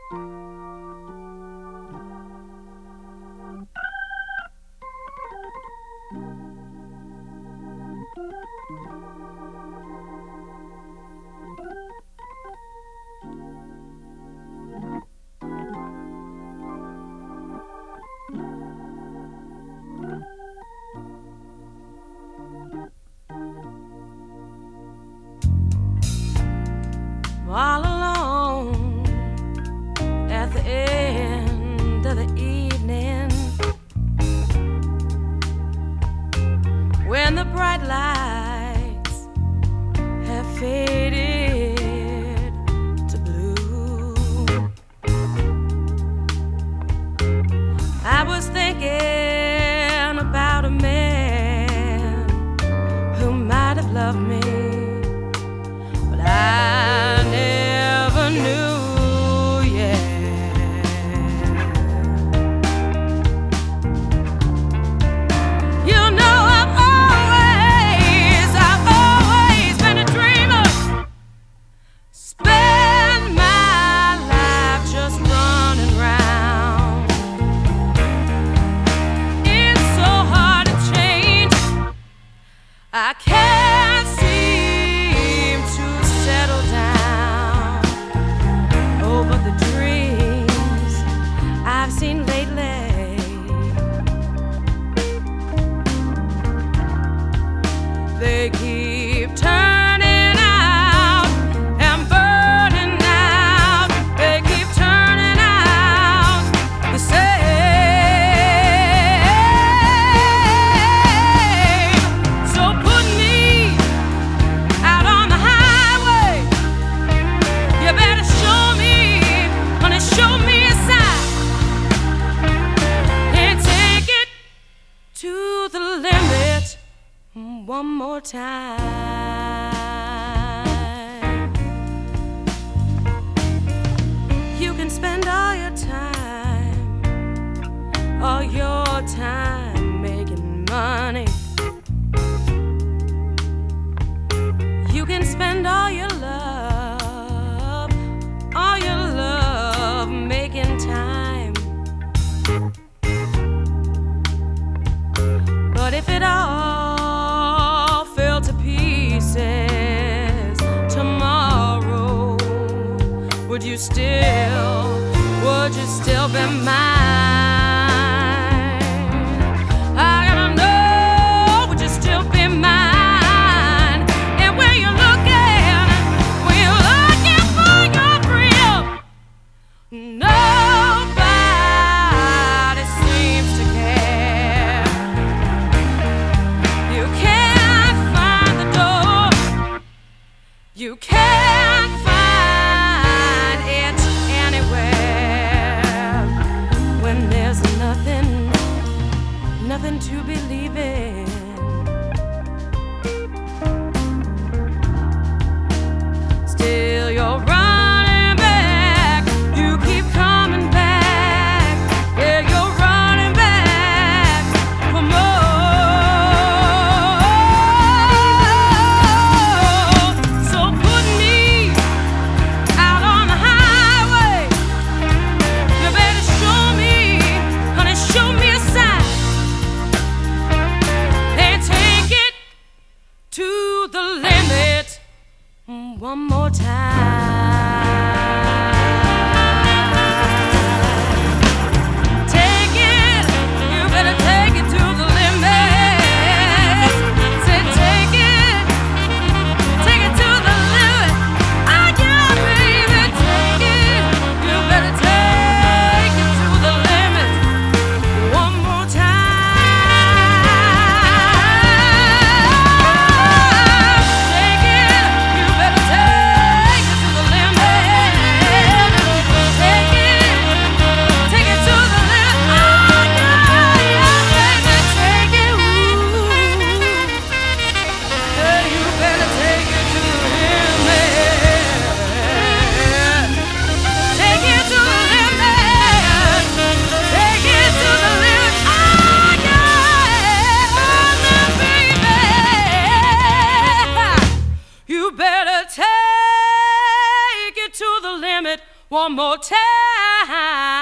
All alone at the end of the evening, when the bright lights have faded to blue, I was thinking about a man who might have loved me, but I never knew, yeah. You know I've always been a dreamer. Spend my life just running round. It's so hard to change. I can't seem to settle down. Oh, but the dreams I've seen lately, they keep turning out and burning out. They keep turning out the same. So put me out on the highway. You better show me, honey, show me a sign, and take it to the limit one more time. You can spend all your time making money. You can spend all your love making time. But if it all fell to pieces tomorrow, would you still be mine? I gotta know, would you still be mine? And when you're looking for your freedom, nobody seems to care. You can't find the door. You can't find it anywhere when there's nothing to believe in. Still you're running back. You keep coming back. Yeah, you're running back for more. So put me out on the highway. You better show me, honey, show me a sign, and take it to the limit one more time. Take it, you better take it to the limit. Say take it to the limit. Oh yeah, baby, take it. You better take it to the limit one more time. Take it, you better take it to the limit. Take it to the limit. Oh yeah, baby, take it. Ooh. Hey, you better take it to the limit. Take it to the limit. Take it to the limit. Oh yeah, baby. You better take it to the limit one more time. high.